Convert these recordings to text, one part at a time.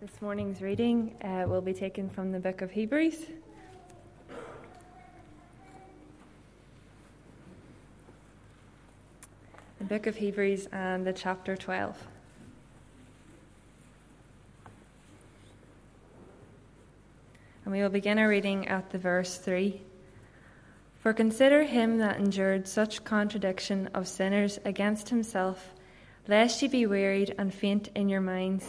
This morning's reading will be taken from the book of Hebrews. The book of Hebrews and the chapter 12. And we will begin our reading at the verse 3. For consider him that endured such contradiction of sinners against himself, lest ye be wearied and faint in your minds.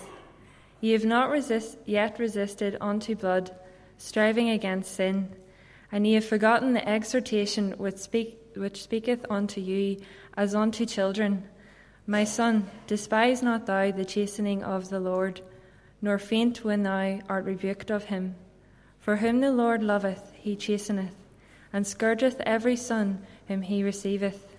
Ye have not yet resisted unto blood, striving against sin, and ye have forgotten the exhortation which speaketh unto you as unto children. My son, despise not thou the chastening of the Lord, nor faint when thou art rebuked of him. For whom the Lord loveth, he chasteneth, and scourgeth every son whom he receiveth.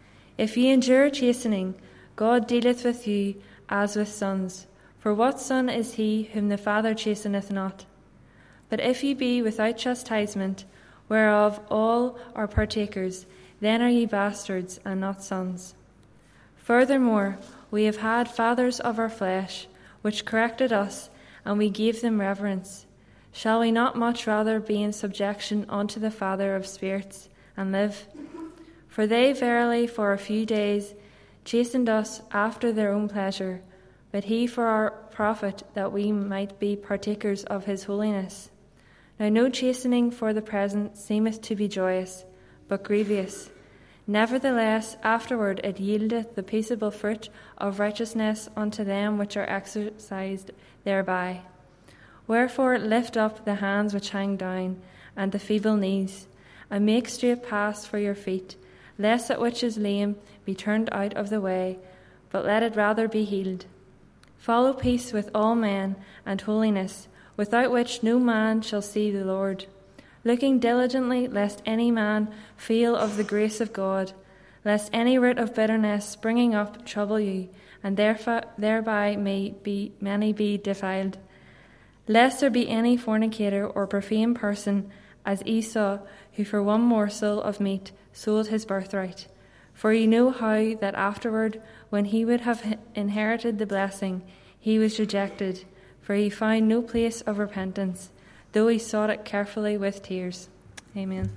If ye endure chastening, God dealeth with you as with sons. For what son is he whom the Father chasteneth not? But if ye be without chastisement, whereof all are partakers, then are ye bastards and not sons. Furthermore, we have had fathers of our flesh, which corrected us, and we gave them reverence. Shall we not much rather be in subjection unto the Father of spirits, and live? For they verily for a few days chastened us after their own pleasure, but he for our profit, that we might be partakers of his holiness. Now no chastening for the present seemeth to be joyous, but grievous. Nevertheless afterward it yieldeth the peaceable fruit of righteousness unto them which are exercised thereby. Wherefore lift up the hands which hang down, and the feeble knees, and make straight paths for your feet, lest that which is lame be turned out of the way, but let it rather be healed. Follow peace with all men, and holiness, without which no man shall see the Lord. Looking diligently, lest any man fail of the grace of God, lest any root of bitterness springing up trouble you, and thereby many be defiled. Lest there be any fornicator or profane person, as Esau, who for one morsel of meat sold his birthright. For ye know how that afterward, when he would have inherited the blessing, he was rejected, for he found no place of repentance, though he sought it carefully with tears. Amen.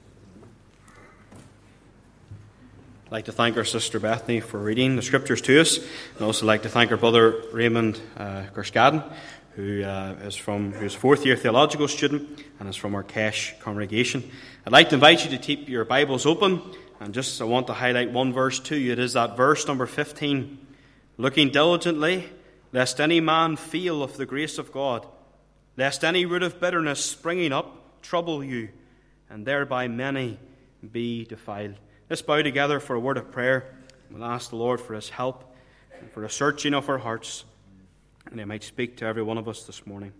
I'd like to thank our sister Bethany for reading the scriptures to us. I'd also like to thank our brother Raymond Gerskaden, who is a fourth-year theological student and is from our Kesh congregation. I'd like to invite you to keep your Bibles open, and I want to highlight one verse to you. It is that verse number 15. Looking diligently, lest any man fail of the grace of God, lest any root of bitterness springing up trouble you, and thereby many be defiled. Let's bow together for a word of prayer. We'll ask the Lord for his help and for the searching of our hearts, and he might speak to every one of us this morning.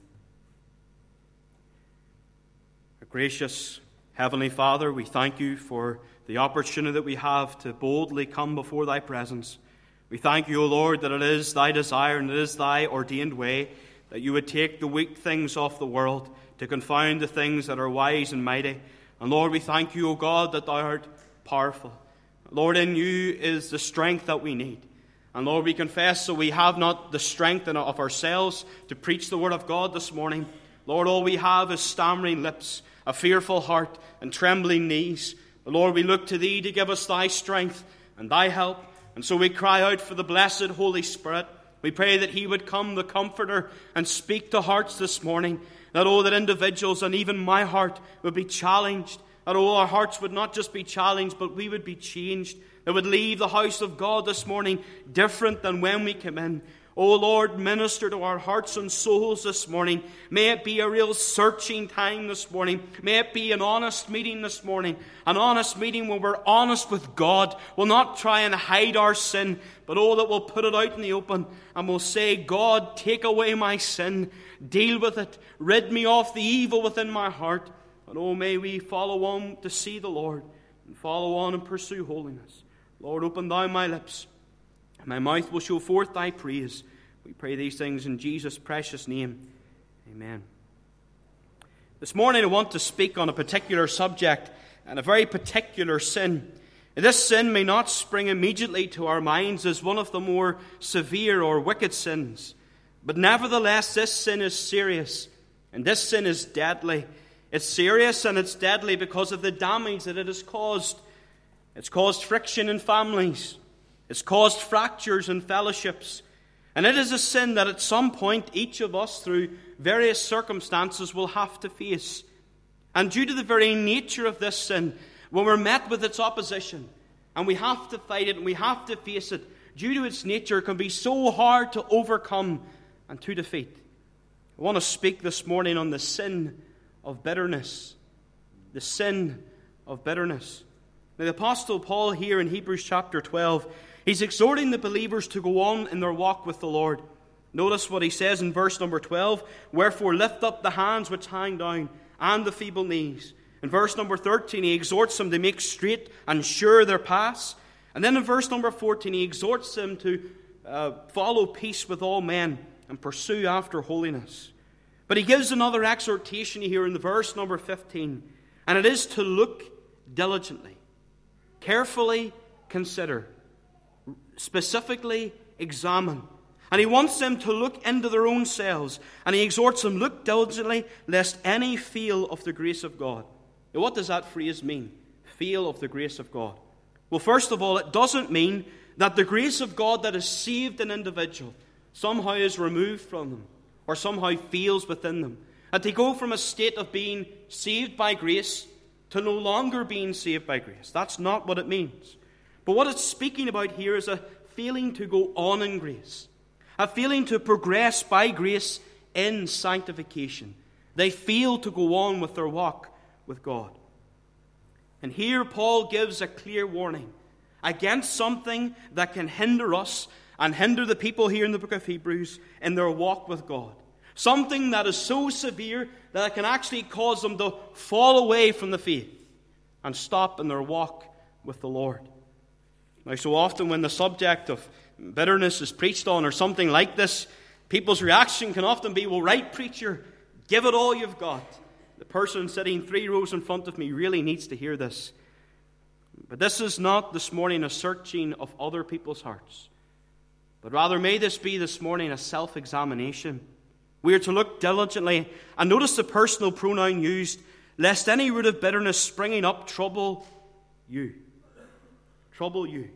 Our gracious Heavenly Father, we thank you for the opportunity that we have to boldly come before thy presence. We thank you, O Lord, that it is thy desire and it is thy ordained way that you would take the weak things of the world to confound the things that are wise and mighty. And Lord, we thank you, O God, that thou art powerful. Lord, in you is the strength that we need. And Lord, we confess that we have not the strength of ourselves to preach the word of God this morning. Lord, all we have is stammering lips, a fearful heart, and trembling knees. But Lord, we look to thee to give us thy strength and thy help. And so we cry out for the blessed Holy Spirit. We pray that he would come, the Comforter, and speak to hearts this morning. That individuals and even my heart would be challenged. That our hearts would not just be challenged, but we would be changed. That would leave the house of God this morning different than when we came in. Oh Lord, minister to our hearts and souls this morning. May it be a real searching time this morning. May it be an honest meeting this morning. An honest meeting where we're honest with God. We'll not try and hide our sin, but that we'll put it out in the open. And we'll say, God, take away my sin. Deal with it. Rid me of the evil within my heart. And may we follow on to see the Lord. And follow on and pursue holiness. Lord, open thou my lips. My mouth will show forth thy praise. We pray these things in Jesus' precious name. Amen. This morning I want to speak on a particular subject and a very particular sin. This sin may not spring immediately to our minds as one of the more severe or wicked sins. But nevertheless, this sin is serious, and this sin is deadly. It's serious and it's deadly because of the damage that it has caused. It's caused friction in families. It's caused fractures in fellowships. And it is a sin that at some point each of us, through various circumstances, will have to face. And due to the very nature of this sin, when we're met with its opposition, and we have to fight it and we have to face it, due to its nature, it can be so hard to overcome and to defeat. I want to speak this morning on the sin of bitterness. The sin of bitterness. Now, the Apostle Paul here in Hebrews chapter 12, he's exhorting the believers to go on in their walk with the Lord. Notice what he says in verse number 12. Wherefore lift up the hands which hang down, and the feeble knees. In verse number 13, he exhorts them to make straight and sure their paths. And then in verse number 14, he exhorts them to follow peace with all men and pursue after holiness. But he gives another exhortation here in the verse number 15. And it is to look diligently, carefully consider, specifically examine. And he wants them to look into their own selves. And he exhorts them, look diligently, lest any fail of the grace of God. Now, what does that phrase mean? Fail of the grace of God. Well, first of all, it doesn't mean that the grace of God that has saved an individual somehow is removed from them or somehow fails within them. That they go from a state of being saved by grace to no longer being saved by grace. That's not what it means. But what it's speaking about here is a failing to go on in grace. A failing to progress by grace in sanctification. They fail to go on with their walk with God. And here Paul gives a clear warning against something that can hinder us and hinder the people here in the book of Hebrews in their walk with God. Something that is so severe that it can actually cause them to fall away from the faith and stop in their walk with the Lord. Now, so often when the subject of bitterness is preached on or something like this, people's reaction can often be, well, right, preacher, give it all you've got. The person sitting 3 rows in front of me really needs to hear this. But this is not this morning a searching of other people's hearts, but rather may this be this morning a self-examination. We are to look diligently, and notice the personal pronoun used, lest any root of bitterness springing up trouble you. Trouble you.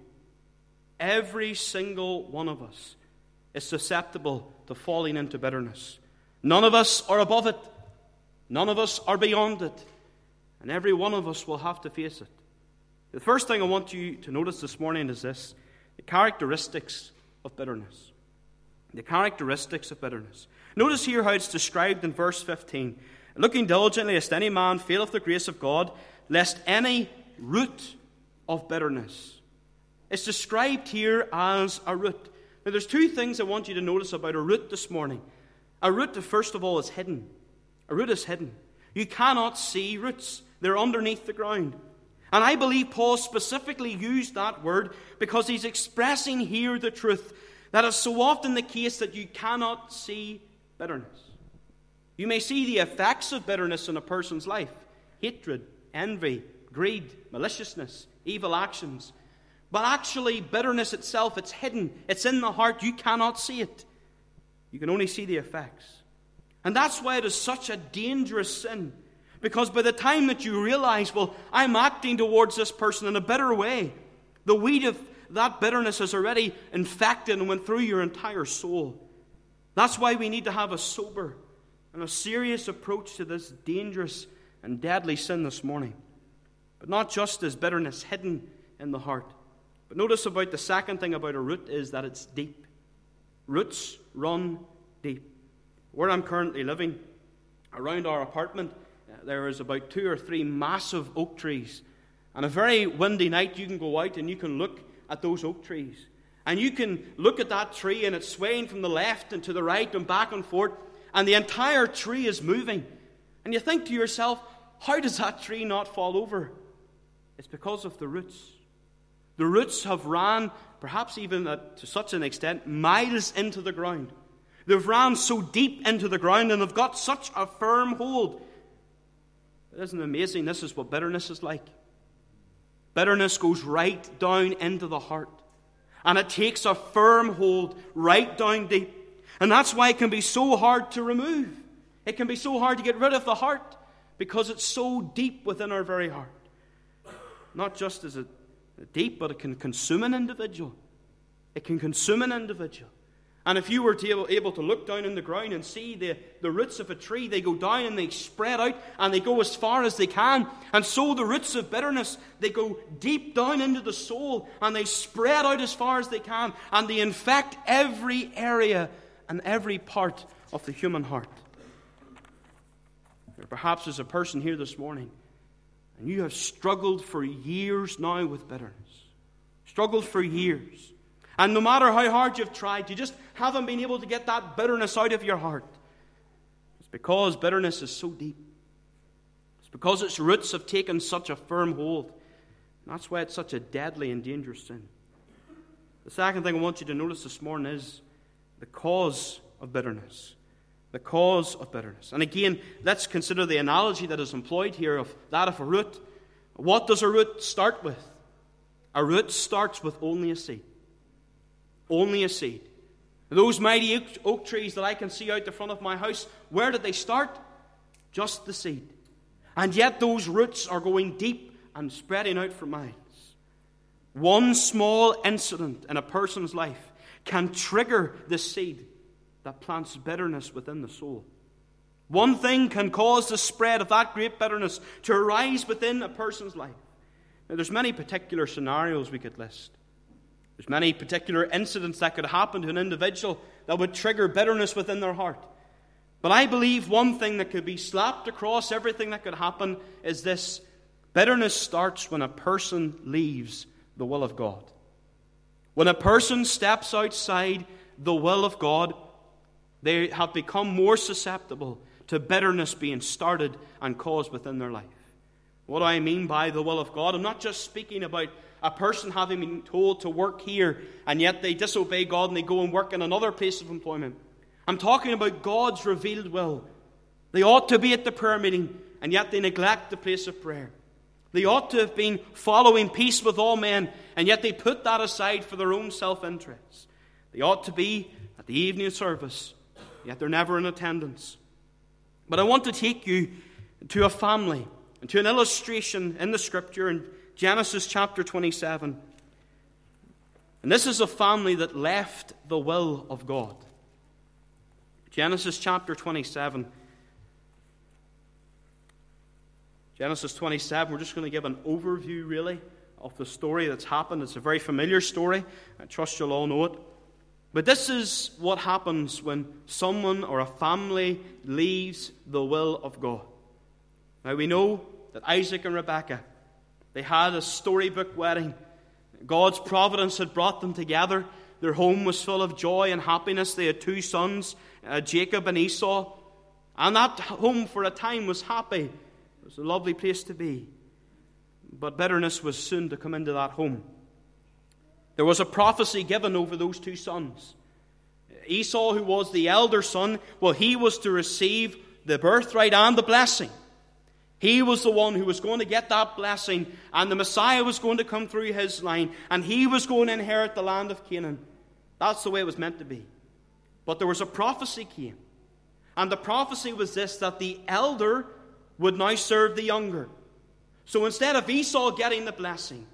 Every single one of us is susceptible to falling into bitterness. None of us are above it. None of us are beyond it. And every one of us will have to face it. The first thing I want you to notice this morning is this: the characteristics of bitterness. The characteristics of bitterness. Notice here how it's described in verse 15. Looking diligently, lest any man fail of the grace of God, lest any root of bitterness. It's described here as a root. Now, there's 2 things I want you to notice about a root this morning. A root, first of all, is hidden. A root is hidden. You cannot see roots. They're underneath the ground. And I believe Paul specifically used that word because he's expressing here the truth that is so often the case that you cannot see bitterness. You may see the effects of bitterness in a person's life: hatred, envy, greed, maliciousness, evil actions. But actually, bitterness itself, it's hidden. It's in the heart. You cannot see it. You can only see the effects. And that's why it is such a dangerous sin. Because by the time that you realize, well, I'm acting towards this person in a bitter way, the weed of that bitterness has already infected and went through your entire soul. That's why we need to have a sober and a serious approach to this dangerous and deadly sin this morning. But not just is bitterness hidden in the heart. But notice about the second thing about a root is that it's deep. Roots run deep. Where I'm currently living, around our apartment, there is about 2 or 3 massive oak trees. On a very windy night, you can go out and you can look at those oak trees. And you can look at that tree and it's swaying from the left and to the right and back and forth. And the entire tree is moving. And you think to yourself, how does that tree not fall over? It's because of the roots. The roots have ran, perhaps even to such an extent, miles into the ground. They've ran so deep into the ground and they've got such a firm hold. Isn't it amazing? This is what bitterness is like. Bitterness goes right down into the heart. And it takes a firm hold right down deep. And that's why it can be so hard to remove. It can be so hard to get rid of the heart, because it's so deep within our very heart. Not just is it deep, but it can consume an individual. It can consume an individual. And if you were able to look down in the ground and see the roots of a tree, they go down and they spread out and they go as far as they can. And so the roots of bitterness, they go deep down into the soul and they spread out as far as they can. And they infect every area and every part of the human heart. Or perhaps there's a person here this morning and you have struggled for years now with bitterness. Struggled for years. And no matter how hard you've tried, you just haven't been able to get that bitterness out of your heart. It's because bitterness is so deep. It's because its roots have taken such a firm hold. And that's why it's such a deadly and dangerous sin. The second thing I want you to notice this morning is the cause of bitterness. The cause of bitterness. And again, let's consider the analogy that is employed here of that of a root. What does a root start with? A root starts with only a seed. Only a seed. Those mighty oak trees that I can see out the front of my house, where did they start? Just the seed. And yet those roots are going deep and spreading out for miles. One small incident in a person's life can trigger the seed that plants bitterness within the soul. One thing can cause the spread of that great bitterness to arise within a person's life. Now, there's many particular scenarios we could list. There's many particular incidents that could happen to an individual that would trigger bitterness within their heart. But I believe one thing that could be slapped across everything that could happen is this. Bitterness starts when a person leaves the will of God. When a person steps outside the will of God, they have become more susceptible to bitterness being started and caused within their life. What do I mean by the will of God? I'm not just speaking about a person having been told to work here and yet they disobey God and they go and work in another place of employment. I'm talking about God's revealed will. They ought to be at the prayer meeting and yet they neglect the place of prayer. They ought to have been following peace with all men and yet they put that aside for their own self-interest. They ought to be at the evening service, yet they're never in attendance. But I want to take you to a family and to an illustration in the Scripture in Genesis chapter 27. And this is a family that left the will of God. Genesis chapter 27. Genesis 27, we're just going to give an overview, really, of the story that's happened. It's a very familiar story. I trust you'll all know it. But this is what happens when someone or a family leaves the will of God. Now we know that Isaac and Rebekah, they had a storybook wedding. God's providence had brought them together. Their home was full of joy and happiness. They had two sons, Jacob and Esau. And that home for a time was happy. It was a lovely place to be. But bitterness was soon to come into that home. There was a prophecy given over those two sons. Esau, who was the elder son, well, he was to receive the birthright and the blessing. He was the one who was going to get that blessing, and the Messiah was going to come through his line, and he was going to inherit the land of Canaan. That's the way it was meant to be. But there was a prophecy came, and the prophecy was this, that the elder would now serve the younger. So instead of Esau getting the blessing,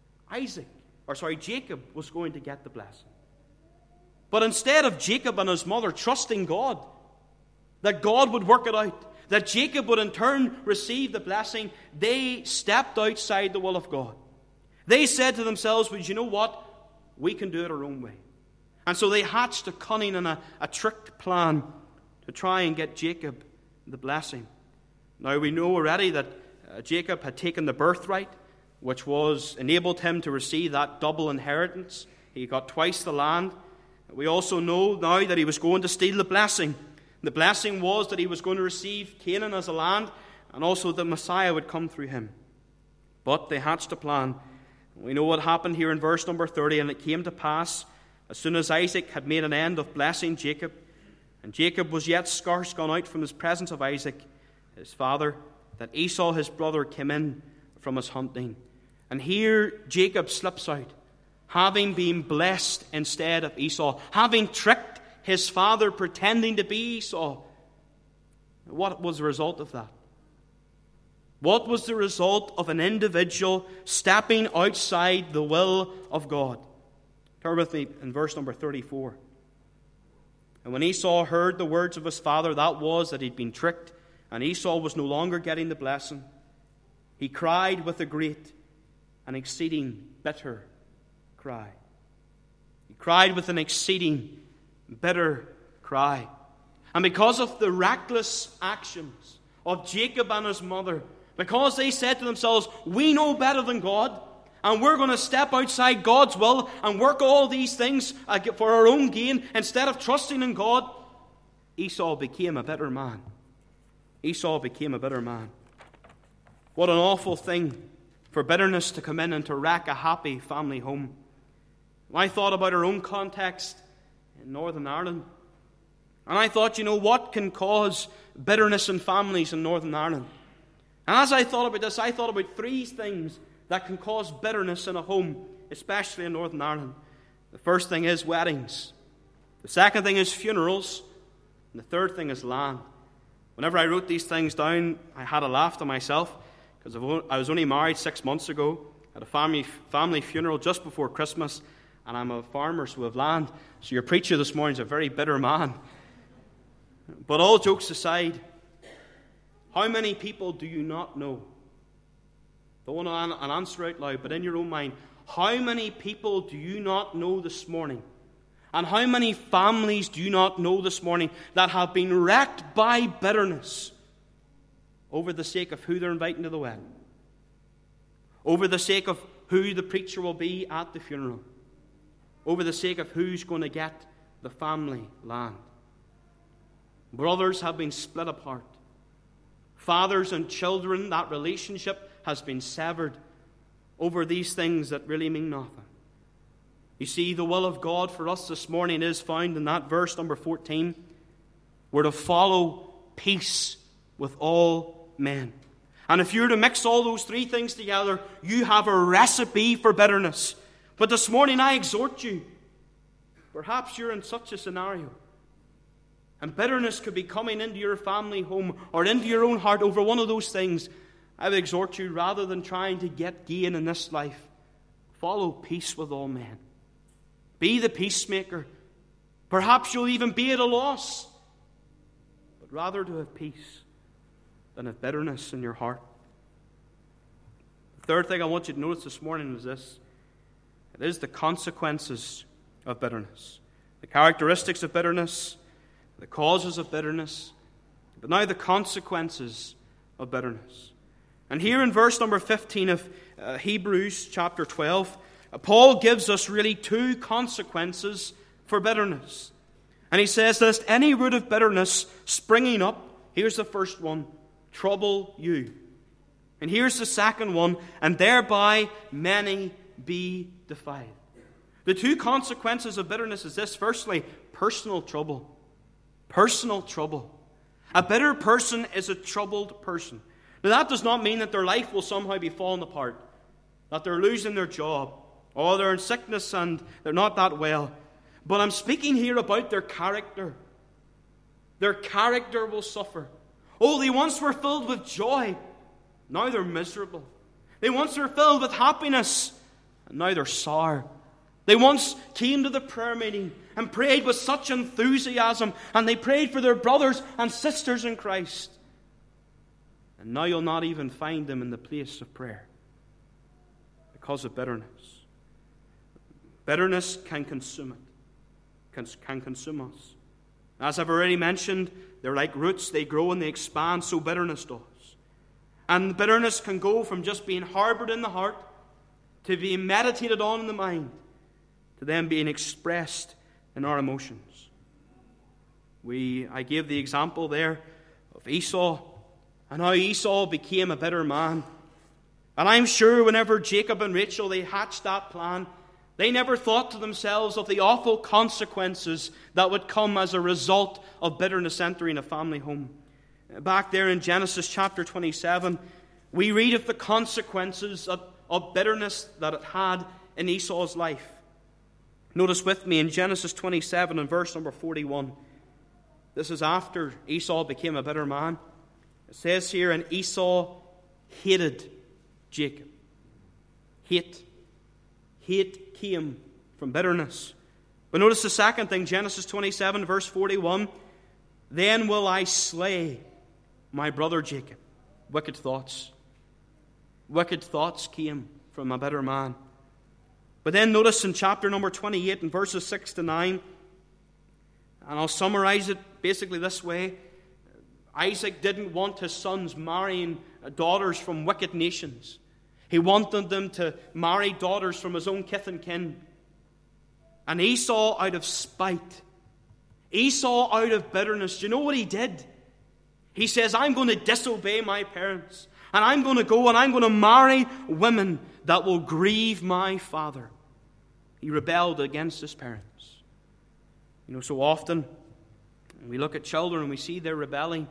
Jacob was going to get the blessing. But instead of Jacob and his mother trusting God, that God would work it out, that Jacob would in turn receive the blessing, they stepped outside the will of God. They said to themselves, well, you know what? We can do it our own way. And so they hatched a cunning and a tricked plan to try and get Jacob the blessing. Now we know already that Jacob had taken the birthright, which was enabled him to receive that double inheritance. He got twice the land. We also know now that he was going to steal the blessing. The blessing was that he was going to receive Canaan as a land, and also the Messiah would come through him. But they hatched a plan. We know what happened here in verse number 30. And it came to pass, as soon as Isaac had made an end of blessing Jacob, and Jacob was yet scarce gone out from his presence of Isaac, his father, that Esau his brother came in from his hunting. And here Jacob slips out, having been blessed instead of Esau, having tricked his father pretending to be Esau. What was the result of that? What was the result of an individual stepping outside the will of God? Turn with me in verse number 34. And when Esau heard the words of his father, that was that he'd been tricked, and Esau was no longer getting the blessing, he cried with a great and exceeding bitter cry. He cried with an exceeding bitter cry. And because of the reckless actions of Jacob and his mother, because they said to themselves, we know better than God, and we're going to step outside God's will and work all these things for our own gain instead of trusting in God, Esau became a bitter man. Esau became a bitter man. What an awful thing for bitterness to come in and to wreck a happy family home. I thought about our own context in Northern Ireland. And I thought, what can cause bitterness in families in Northern Ireland? And as I thought about this, I thought about three things that can cause bitterness in a home, especially in Northern Ireland. The first thing is weddings. The second thing is funerals. And the third thing is land. Whenever I wrote these things down, I had a laugh to myself, because I was only married 6 months ago, at a family funeral just before Christmas, and I'm a farmer, so we have land. So your preacher this morning is a very bitter man. But all jokes aside, how many people do you not know? Don't want to answer out loud, but in your own mind, how many people do you not know this morning? And how many families do you not know this morning that have been wrecked by bitterness over the sake of who they're inviting to the wedding? Over the sake of who the preacher will be at the funeral? Over the sake of who's going to get the family land? Brothers have been split apart. Fathers and children, that relationship has been severed over these things that really mean nothing. You see, the will of God for us this morning is found in that verse number 14. We're to follow peace with all men. And if you're to mix all those three things together, you have a recipe for bitterness. But this morning I exhort you, perhaps you're in such a scenario, and bitterness could be coming into your family home or into your own heart over one of those things. I would exhort you, rather than trying to get gain in this life, follow peace with all men. Be the peacemaker. Perhaps you'll even be at a loss, but rather to have peace than have bitterness in your heart. The third thing I want you to notice this morning is this. It is the consequences of bitterness. The characteristics of bitterness, the causes of bitterness, but now the consequences of bitterness. And here in verse number 15 of Hebrews chapter 12, Paul gives us really two consequences for bitterness. And he says, lest any root of bitterness springing up, here's the first one, trouble you. And here's the second one, and thereby many be defiled. The two consequences of bitterness is this. Firstly, personal trouble. Personal trouble. A bitter person is a troubled person. Now that does not mean that their life will somehow be falling apart, that they're losing their job, or they're in sickness and they're not that well. But I'm speaking here about their character. Their character will suffer. Oh, they once were filled with joy. Now they're miserable. They once were filled with happiness. And now they're sour. They once came to the prayer meeting and prayed with such enthusiasm. And they prayed for their brothers and sisters in Christ. And now you'll not even find them in the place of prayer because of bitterness. Bitterness can consume it. Can consume us. As I've already mentioned, they're like roots. They grow and they expand, so bitterness does. And bitterness can go from just being harbored in the heart to being meditated on in the mind to then being expressed in our emotions. I gave the example there of Esau and how Esau became a bitter man. And I'm sure whenever Jacob and Rachel, they hatched that plan, they never thought to themselves of the awful consequences that would come as a result of bitterness entering a family home. Back there in Genesis chapter 27, we read of the consequences of bitterness that it had in Esau's life. Notice with me in Genesis 27 and verse number 41. This is after Esau became a bitter man. It says here, and Esau hated Jacob. Hate came from bitterness. But notice the second thing, Genesis 27, verse 41. Then will I slay my brother Jacob. Wicked thoughts. Wicked thoughts came from a bitter man. But then notice in chapter number 28 and verses 6 to 9, and I'll summarize it basically this way. Isaac didn't want his sons marrying daughters from wicked nations. He wanted them to marry daughters from his own kith and kin. And Esau, out of spite, Esau, out of bitterness, do you know what he did? He says, I'm going to disobey my parents. And I'm going to go and I'm going to marry women that will grieve my father. He rebelled against his parents. You know, so often we look at children and we see they're rebelling.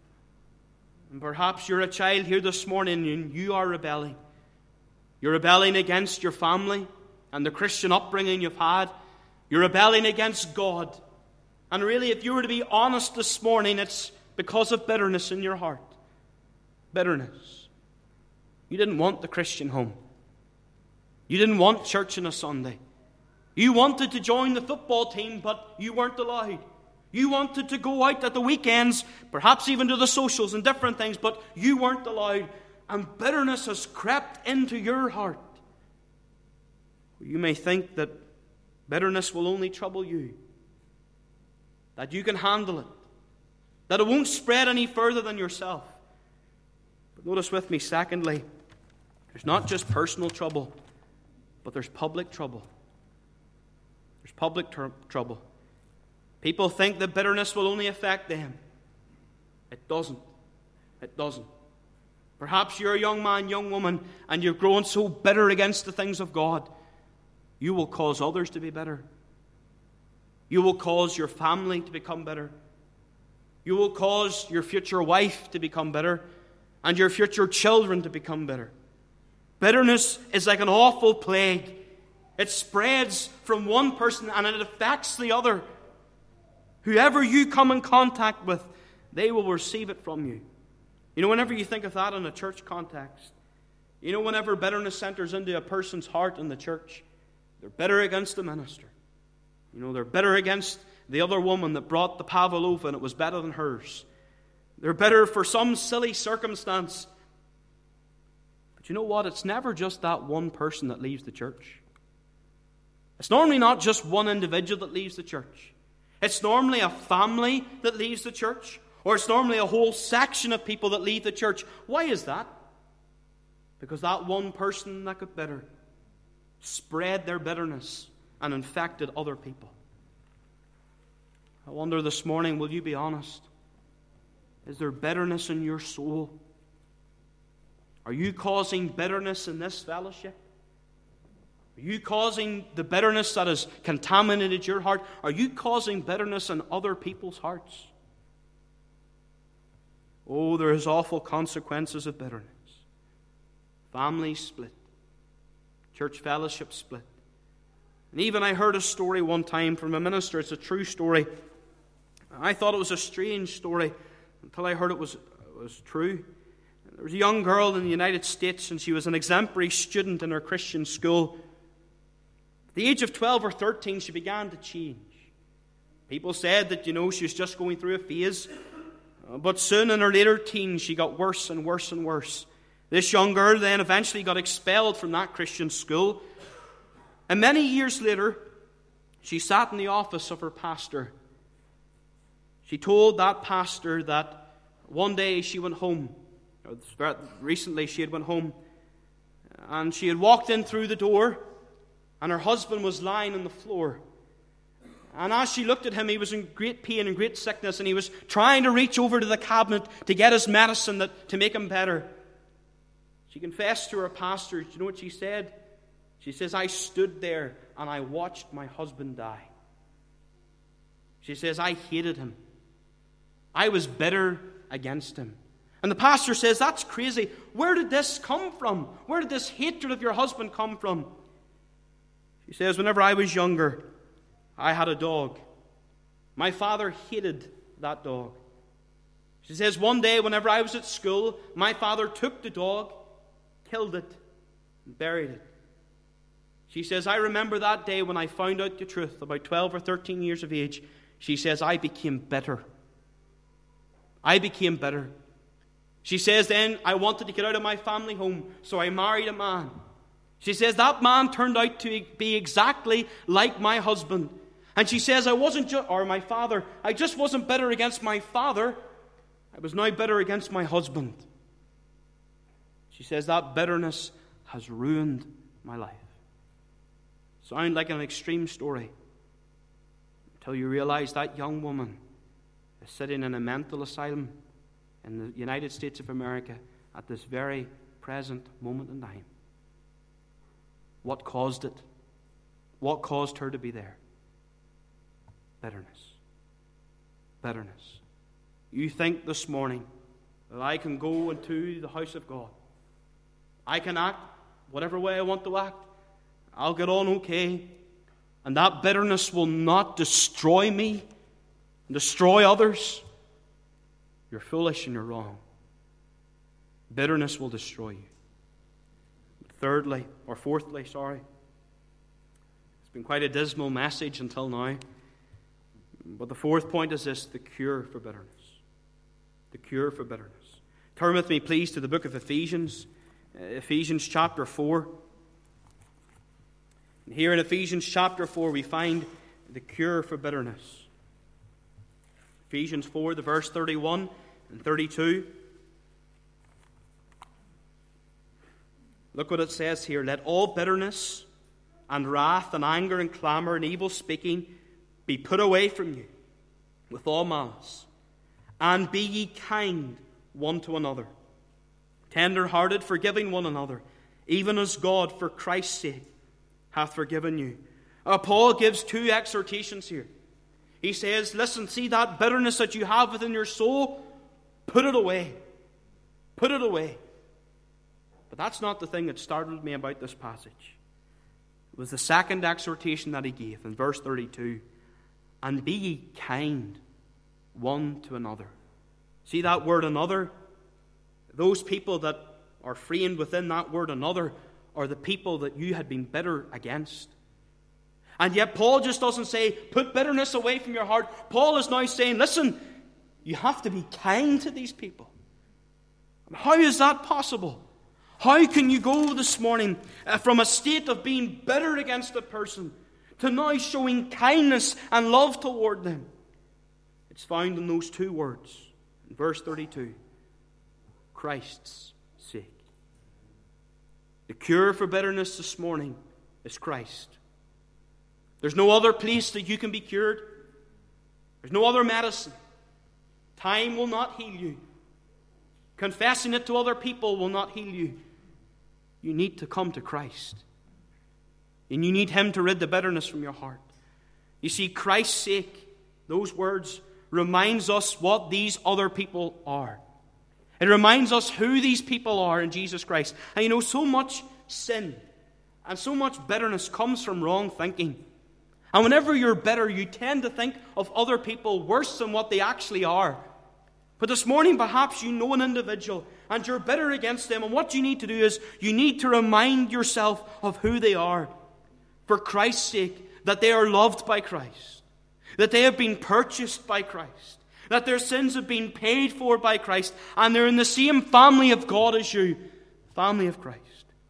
And perhaps you're a child here this morning and you are rebelling. You're rebelling against your family and the Christian upbringing you've had. You're rebelling against God. And really, if you were to be honest this morning, it's because of bitterness in your heart. Bitterness. You didn't want the Christian home. You didn't want church on a Sunday. You wanted to join the football team, but you weren't allowed. You wanted to go out at the weekends, perhaps even to the socials and different things, but you weren't allowed. And bitterness has crept into your heart. You may think that bitterness will only trouble you, that you can handle it, that it won't spread any further than yourself. But notice with me, secondly, there's not just personal trouble, but there's public trouble. There's public trouble. People think that bitterness will only affect them. It doesn't. It doesn't. Perhaps you're a young man, young woman, and you've grown so bitter against the things of God, you will cause others to be bitter. You will cause your family to become bitter. You will cause your future wife to become bitter, and your future children to become bitter. Bitterness is like an awful plague. It spreads from one person and it affects the other. Whoever you come in contact with, they will receive it from you. You know, whenever you think of that in a church context, you know, whenever bitterness enters into a person's heart in the church, they're bitter against the minister. You know, they're bitter against the other woman that brought the pavlova and it was better than hers. They're bitter for some silly circumstance. But you know what? It's never just that one person that leaves the church. It's normally not just one individual that leaves the church. It's normally a family that leaves the church. Or it's normally a whole section of people that leave the church. Why is that? Because that one person that got bitter spread their bitterness and infected other people. I wonder this morning, will you be honest? Is there bitterness in your soul? Are you causing bitterness in this fellowship? Are you causing the bitterness that has contaminated your heart? Are you causing bitterness in other people's hearts? Oh, there is awful consequences of bitterness. Families split. Church fellowship split. And even I heard a story one time from a minister. It's a true story. I thought it was a strange story until I heard it was true. There was a young girl in the United States, and she was an exemplary student in her Christian school. At the age of 12 or 13, she began to change. People said that, she was just going through a phase. But soon in her later teens, she got worse and worse and worse. This young girl then eventually got expelled from that Christian school. And many years later, she sat in the office of her pastor. She told that pastor that one day she went home. Recently she had went home. And she had walked in through the door, and her husband was lying on the floor. And as she looked at him, he was in great pain and great sickness, and he was trying to reach over to the cabinet to get his medicine to make him better. She confessed to her pastor. Do you know what she said? She says, I stood there and I watched my husband die. She says, I hated him. I was bitter against him. And the pastor says, that's crazy. Where did this come from? Where did this hatred of your husband come from? She says, whenever I was younger, I had a dog. My father hated that dog. She says, one day, whenever I was at school, my father took the dog, killed it, and buried it. She says, I remember that day when I found out the truth, about 12 or 13 years of age. She says, I became bitter. I became bitter. She says, then I wanted to get out of my family home, so I married a man. She says, that man turned out to be exactly like my husband. And she says, my father, I just wasn't bitter against my father. I was now bitter against my husband. She says, that bitterness has ruined my life. Sound like an extreme story, until you realize that young woman is sitting in a mental asylum in the United States of America at this very present moment in time. What caused it? What caused her to be there? Bitterness. Bitterness. You think this morning that I can go into the house of God. I can act whatever way I want to act. I'll get on okay. And that bitterness will not destroy me and destroy others. You're foolish and you're wrong. Bitterness will destroy you. Fourthly, it's been quite a dismal message until now. But the fourth point is this: the cure for bitterness. The cure for bitterness. Turn with me, please, to the book of Ephesians. Ephesians chapter 4. And here in Ephesians chapter 4 we find the cure for bitterness. Ephesians 4, the verse 31 and 32. Look what it says here. Let all bitterness and wrath and anger and clamor and evil speaking be put away from you with all malice. And be ye kind one to another, tender-hearted, forgiving one another, even as God for Christ's sake hath forgiven you. Paul gives two exhortations here. He says, listen, see that bitterness that you have within your soul? Put it away. Put it away. But that's not the thing that startled me about this passage. It was the second exhortation that he gave in verse 32. And be ye kind one to another. See that word another? Those people that are framed within that word another are the people that you had been bitter against. And yet Paul just doesn't say, put bitterness away from your heart. Paul is now saying, listen, you have to be kind to these people. How is that possible? How can you go this morning from a state of being bitter against a person to now showing kindness and love toward them? It's found in those two words. In verse 32, Christ's sake. The cure for bitterness this morning is Christ. There's no other place that you can be cured. There's no other medicine. Time will not heal you. Confessing it to other people will not heal you. You need to come to Christ. And you need Him to rid the bitterness from your heart. You see, Christ's sake, those words reminds us what these other people are. It reminds us who these people are in Jesus Christ. And you know, so much sin and so much bitterness comes from wrong thinking. And whenever you're bitter, you tend to think of other people worse than what they actually are. But this morning, perhaps you know an individual and you're bitter against them. And what you need to do is you need to remind yourself of who they are. For Christ's sake, that they are loved by Christ. That they have been purchased by Christ. That their sins have been paid for by Christ. And they're in the same family of God as you. Family of Christ.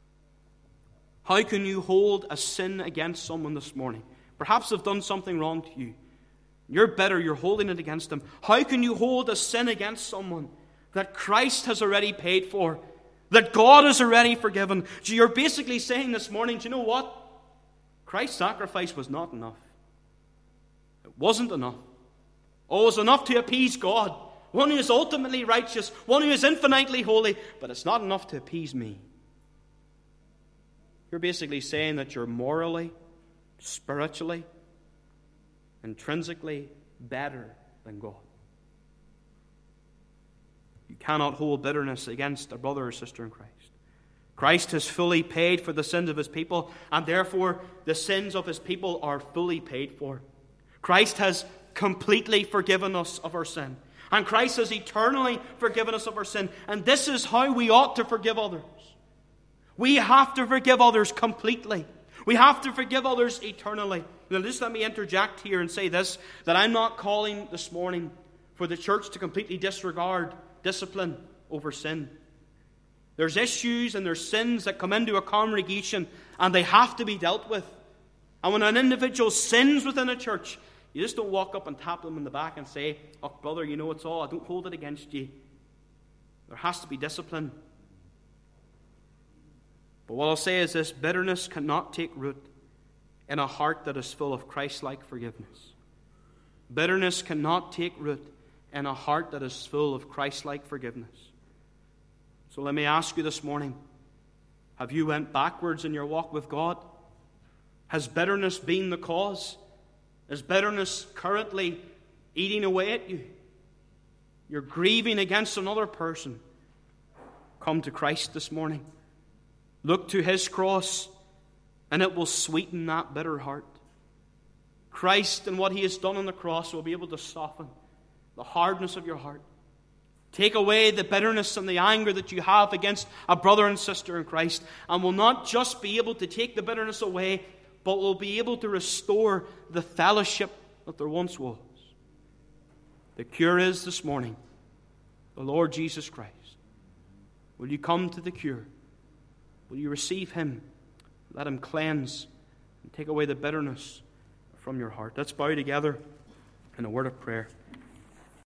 How can you hold a sin against someone this morning? Perhaps they've done something wrong to you. You're bitter, you're holding it against them. How can you hold a sin against someone that Christ has already paid for? That God has already forgiven? So you're basically saying this morning, do you know what? Christ's sacrifice was not enough. It wasn't enough. Oh, it was enough to appease God. One who is ultimately righteous, one who is infinitely holy, but it's not enough to appease me. You're basically saying that you're morally, spiritually, intrinsically better than God. You cannot hold bitterness against a brother or sister in Christ. Christ has fully paid for the sins of his people, and therefore the sins of his people are fully paid for. Christ has completely forgiven us of our sin. And Christ has eternally forgiven us of our sin. And this is how we ought to forgive others. We have to forgive others completely. We have to forgive others eternally. Now just let me interject here and say this, that I'm not calling this morning for the church to completely disregard discipline over sin. There's issues and there's sins that come into a congregation and they have to be dealt with. And when an individual sins within a church, you just don't walk up and tap them in the back and say, "Oh, brother, you know it's all. I don't hold it against you." There has to be discipline. But what I'll say is this: bitterness cannot take root in a heart that is full of Christ-like forgiveness. Bitterness cannot take root in a heart that is full of Christ-like forgiveness. So let me ask you this morning, have you went backwards in your walk with God? Has bitterness been the cause? Is bitterness currently eating away at you? You're grieving against another person. Come to Christ this morning. Look to his cross, and it will sweeten that bitter heart. Christ and what he has done on the cross will be able to soften the hardness of your heart. Take away the bitterness and the anger that you have against a brother and sister in Christ, and will not just be able to take the bitterness away, but will be able to restore the fellowship that there once was. The cure is this morning the Lord Jesus Christ. Will you come to the cure? Will you receive him? Let him cleanse and take away the bitterness from your heart. Let's bow together in a word of prayer.